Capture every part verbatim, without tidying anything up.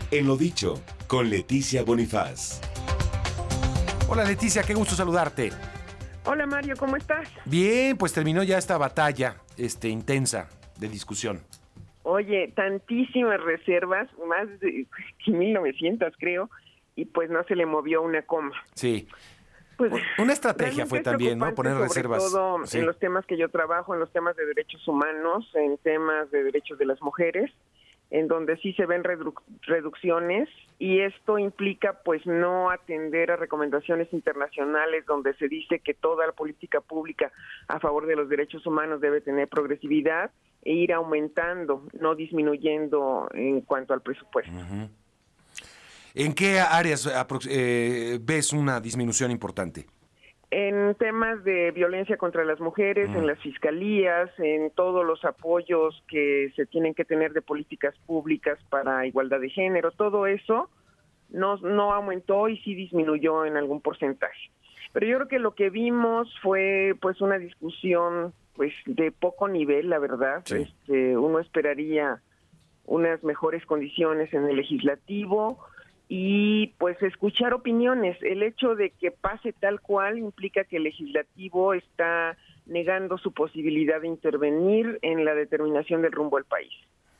En lo dicho, con Leticia Bonifaz. Hola Leticia, qué gusto saludarte. Hola Mario, ¿cómo estás? Bien, pues terminó ya esta batalla este, intensa de discusión. Oye, tantísimas reservas, más de mil novecientas creo, y pues no se le movió una coma. Sí. Pues, una estrategia fue también, ¿no? Poner sobre reservas. Todo sí. En los temas que yo trabajo, en los temas de derechos humanos, en temas de derechos de las mujeres, en donde sí se ven redu- reducciones, y esto implica pues no atender a recomendaciones internacionales donde se dice que toda la política pública a favor de los derechos humanos debe tener progresividad e ir aumentando, no disminuyendo en cuanto al presupuesto. Uh-huh. ¿En qué áreas eh, ves una disminución importante? En temas de violencia contra las mujeres, mm. en las fiscalías, en todos los apoyos que se tienen que tener de políticas públicas para igualdad de género, todo eso no, no aumentó y sí disminuyó en algún porcentaje. Pero yo creo que lo que vimos fue pues una discusión pues de poco nivel, la verdad. Sí. Este, uno esperaría unas mejores condiciones en el legislativo, y pues escuchar opiniones. El hecho de que pase tal cual implica que el legislativo está negando su posibilidad de intervenir en la determinación del rumbo del país.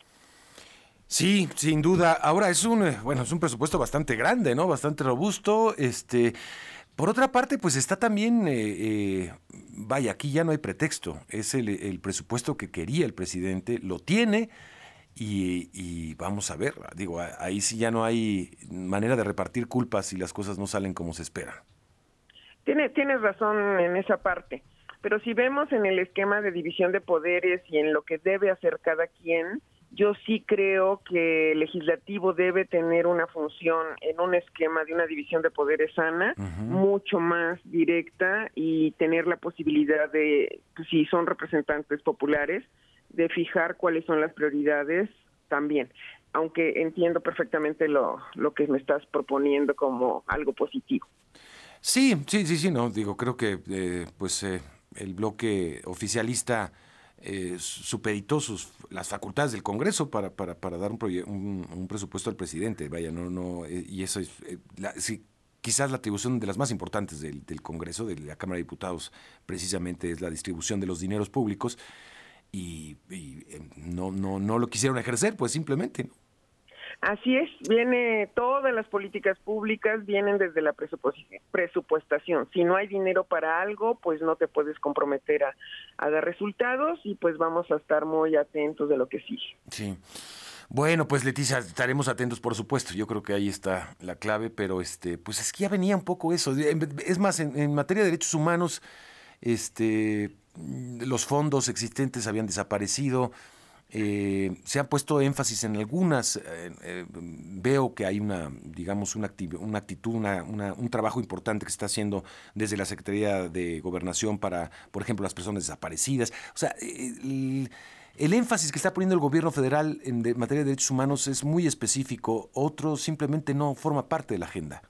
Sí, sin duda. Ahora es un, bueno, es un presupuesto bastante grande, ¿no? Bastante robusto. Este, por otra parte, pues está también, eh, eh, vaya, aquí ya no hay pretexto. Es el, el presupuesto que quería el presidente, lo tiene. Y, y vamos a ver, digo, ahí sí ya no hay manera de repartir culpas si las cosas no salen como se espera. Tiene, tienes razón en esa parte, pero si vemos en el esquema de división de poderes y en lo que debe hacer cada quien, yo sí creo que el legislativo debe tener una función en un esquema de una división de poderes sana, uh-huh. mucho más directa, y tener la posibilidad de, si son representantes populares, de fijar cuáles son las prioridades también, aunque entiendo perfectamente lo, lo que me estás proponiendo como algo positivo. Sí, sí, sí, sí, no, digo, creo que eh, pues eh, el bloque oficialista eh, supeditó sus las facultades del Congreso para para, para dar un, proye- un, un presupuesto al presidente, vaya, no, no, eh, y eso es, eh, la, sí, quizás la atribución de las más importantes del, del Congreso, de la Cámara de Diputados, precisamente es la distribución de los dineros públicos. Y, y eh, no no no lo quisieron ejercer, pues simplemente, ¿no? Así es, viene, todas las políticas públicas vienen desde la presupuestación. Si no hay dinero para algo, pues no te puedes comprometer a, a dar resultados, y pues vamos a estar muy atentos de lo que sigue. Sí. Bueno, pues Leticia, estaremos atentos, por supuesto. Yo creo que ahí está la clave, pero este, pues es que ya venía un poco eso. Es más, en, en materia de derechos humanos, este, los fondos existentes habían desaparecido. Eh, se han puesto énfasis en algunas. Eh, eh, veo que hay una, digamos, una, activ- una actitud, una, una, un trabajo importante que se está haciendo desde la Secretaría de Gobernación para, por ejemplo, las personas desaparecidas. O sea, el, el énfasis que está poniendo el gobierno federal en de, materia de derechos humanos es muy específico. Otro simplemente no forma parte de la agenda.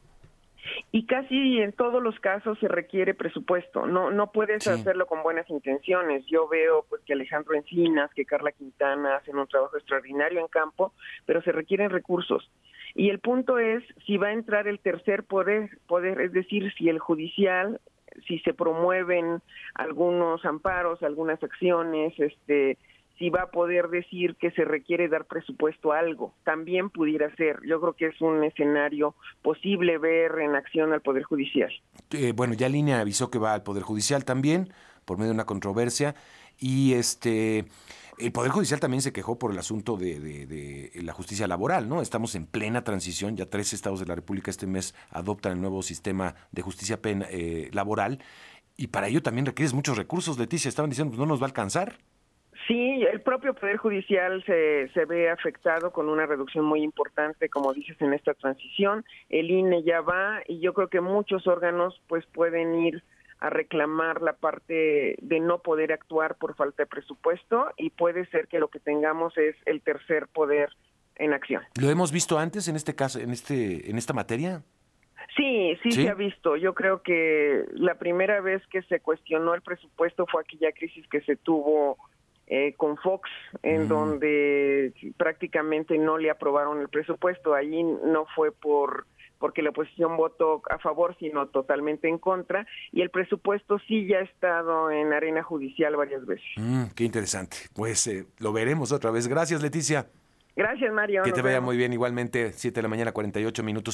Y casi en todos los casos se requiere presupuesto, no no puedes sí. hacerlo con buenas intenciones. Yo veo pues que Alejandro Encinas, que Carla Quintana hacen un trabajo extraordinario en campo, pero se requieren recursos. Y el punto es si va a entrar el tercer poder, poder, es decir, si el judicial, si se promueven algunos amparos, algunas acciones, este si va a poder decir que se requiere dar presupuesto a algo, también pudiera ser. Yo creo que es un escenario posible ver en acción al Poder Judicial. Eh, bueno, ya Línea avisó que va al Poder Judicial también, por medio de una controversia, y este el Poder Judicial también se quejó por el asunto de, de, de la justicia laboral, ¿no? Estamos en plena transición, ya tres estados de la República este mes adoptan el nuevo sistema de justicia pena, eh, laboral, y para ello también requieres muchos recursos, Leticia. Estaban diciendo, pues no nos va a alcanzar. Sí, el propio Poder Judicial se, se ve afectado con una reducción muy importante, como dices, en esta transición. El I N E ya va, y yo creo que muchos órganos pues pueden ir a reclamar la parte de no poder actuar por falta de presupuesto, y puede ser que lo que tengamos es el tercer poder en acción. ¿Lo hemos visto antes en este caso, en este, en esta materia? Sí, sí, sí se ha visto. Yo creo que la primera vez que se cuestionó el presupuesto fue aquella crisis que se tuvo eh, con Fox, en mm. donde prácticamente no le aprobaron el presupuesto. Allí no fue por porque la oposición votó a favor, sino totalmente en contra, y el presupuesto sí ya ha estado en arena judicial varias veces. Mm, qué interesante. Pues eh, lo veremos otra vez. Gracias, Leticia. Gracias, Mario. Que te vaya muy bien. Igualmente, siete de la mañana, cuarenta y ocho minutos.